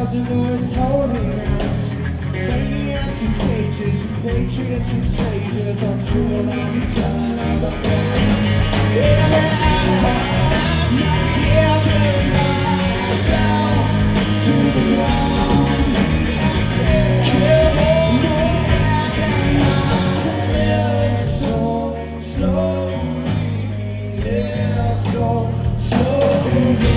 thousand doors holding us. Maniacs in cages, patriots and sages are cruel and telling of the past. Giving myself to the wrong. Live so slowly, live so slowly.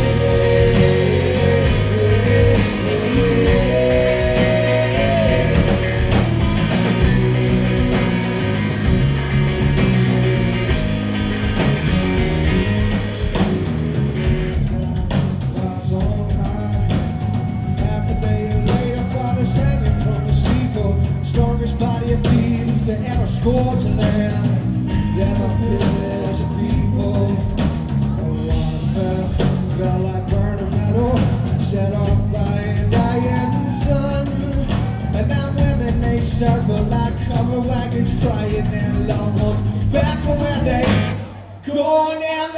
Strongest body of thieves to ever score to land. Never fearless people. Felt like burning metal, set off by a dying sun. And then women they circle like covered wagons, crying their loved ones back from where they gone. And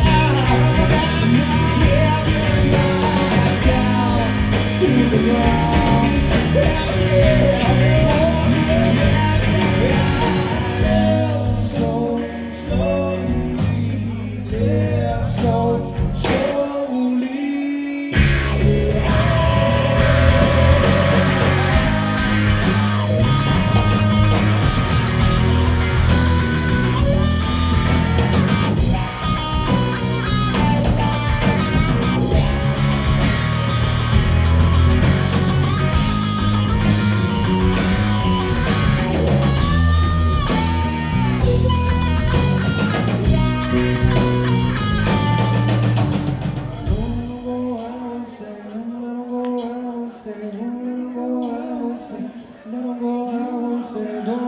myself to the ground. Let 'em go, I won't stay.